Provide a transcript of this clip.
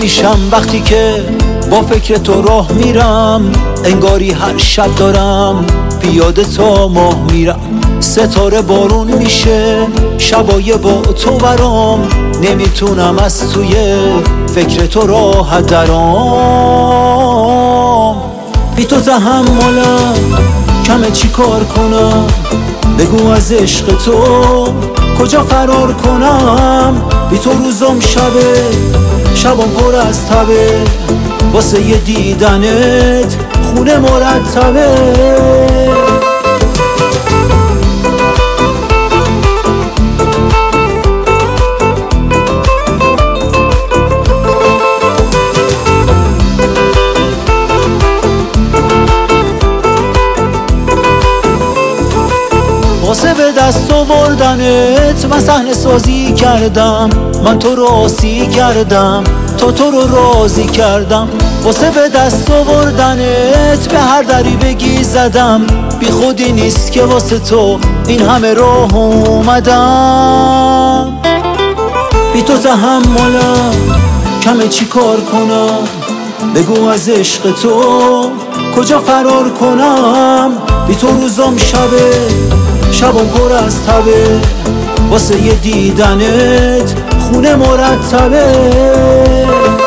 میشم وقتی که با فکر تو راه میرم. انگاری هر شب دارم پیاده تا ماه میرم. ستاره بارون میشه شبای با تو برام. نمیتونم از توی فکر تو راحت درام. بی تو تحملم کمه چی کار کنم؟ بگو از عشق تو کجا فرار کنم؟ بی تو روزم شبم پر از تبه. واسه یه دیدنت خونه مرتبه. واسه به دست آوردنت من صحنه سازی کردم. من تو رو آسی کردم تا تو رو راضی کردم. واسه به دست آوردنت به هر دری بگی زدم. بی خودی نیست که واسه تو این همه راه اومدم. بی تو تحملم کمه چی کار کنم؟ بگو از عشق تو کجا فرار کنم؟ بی تو روزم شبم پر از تبه. واسه یه دیدنت خونه مرتبه.